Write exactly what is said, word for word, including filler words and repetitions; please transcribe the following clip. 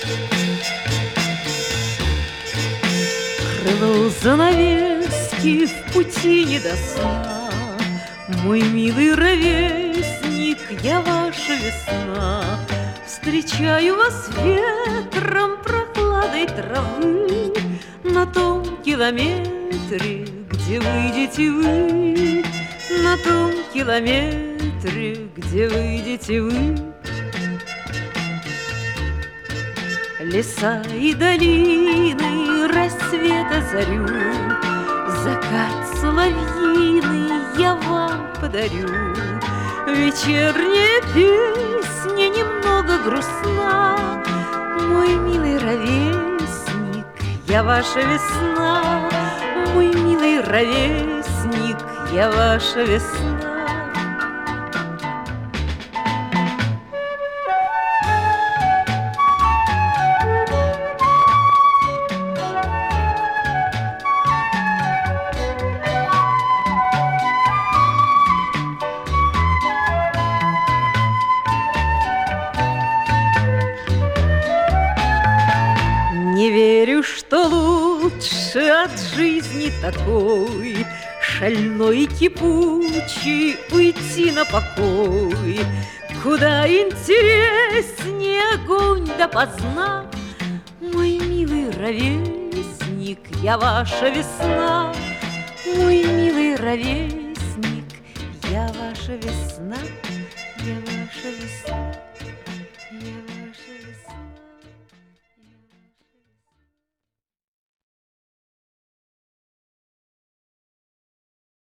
Крыло занавески в пути не до сна. Мой милый ровесник, я ваша весна. Встречаю вас ветром, прохладой травы на том километре, где выйдете вы, на том километре, где выйдете вы. Леса и долины, рассвет озарю, закат соловьиный я вам подарю. Вечерняя песня немного грустна. Мой милый ровесник, я ваша весна. Мой милый ровесник, я ваша весна. Не верю, что лучше от жизни такой, шальной и кипучей, уйти на покой. Куда интереснее огонь допоздна. Мой милый ровесник, я ваша весна. Мой милый ровесник, я ваша весна. Я ваша весна. Я